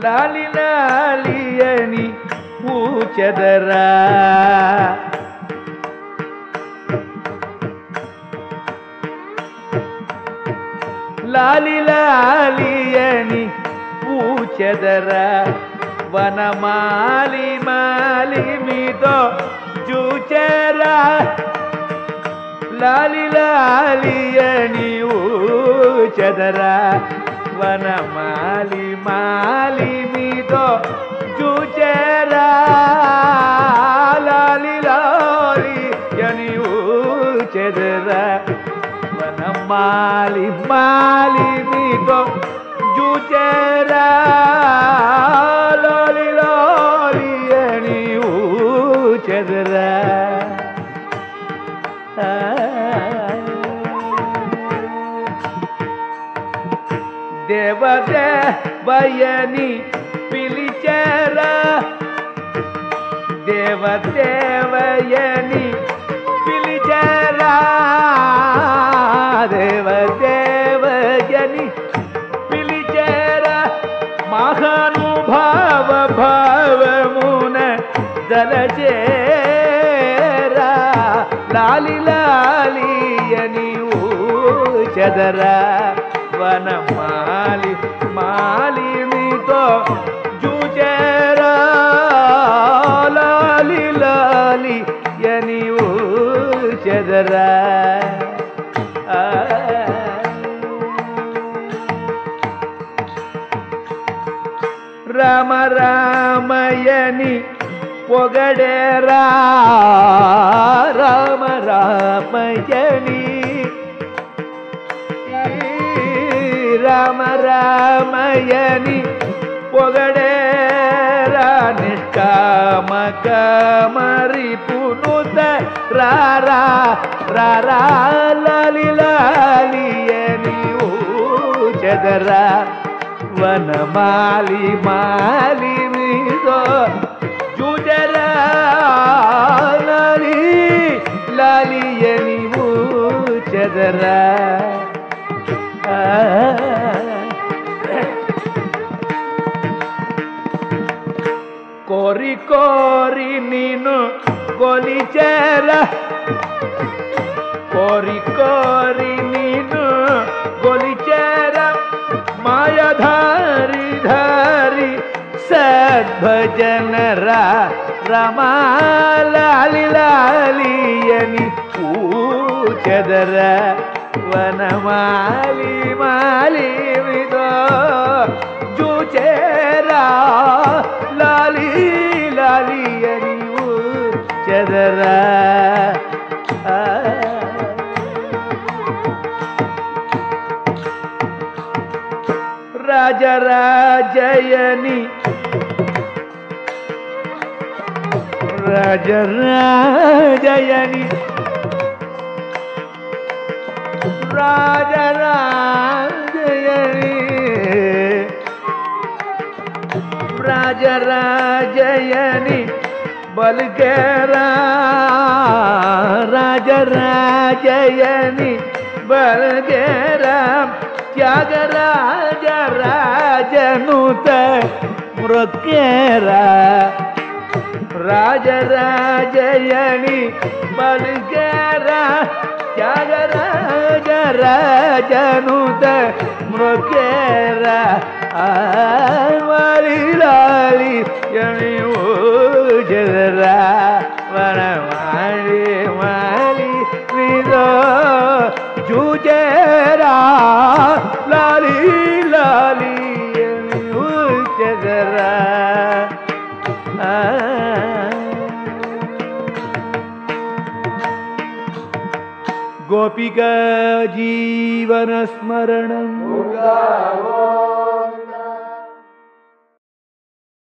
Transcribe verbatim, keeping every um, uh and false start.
లాలి లాలి అని ఊచెదరా లాలి లాలి అని ఊచెదరా వనమాలి మాలి మీతో చూచెరా లాలి లాలి అని ఊచెదరా వనమాలి మాలి మీతో చూచెరా లాలి లాలి అని ఊచెదరా వనమాలి మాలి మీతో చూచెరా లాలి లాలి అని ఊచెదరా దేవదేవయని పిలిచెరా దేవదేవయని పిలిచెరా దేవదేవయని పిలిచెరా మహానుభావ భావమున జలచేరా లాలి లాలి అని ఊచెదరా వనమాలి మాలి మీతో చూచెరా లాలి లాలి అని ఊచెదరా రామ రామయని పొగడేరా రామ రామయని రామ రామయని పొగడేరా నిష్కామ కమరి పునుత రారా రారా లాలి లాలి అని ఊచెదరా వనమాలి మాలి మీదో చూచెరా లాలి లాలి అని ఊచెదరా కోరి కోరి నిన్ను కొలిచెరా కోరి కోరి నిన్ను కొలిచెరా మాయధారి ధారి సద్భజన రా రమా లాలి లాలి అని ఊచెదరా వనమాలి మాలి మీదో చూచెరా లాలి లాలి అని ఊచెదరా రాజరాజయని రాజరాజయని రాజరాజయని రాజరాజయని బల్గేరా రాజరాజయని బల్గేరా త్యాగరాజ రాజనుత మృక్కేరా రాజరాజయని బల్గేరా త్యాగరాజ రాజనుత మృక్కేరా మాలి లాలి అని ఊచెదరా వనమాలి మాలి మీదో చూచెరా లాలి లాలి అని ఊచెదరా గోపికా జీవన స్మరణం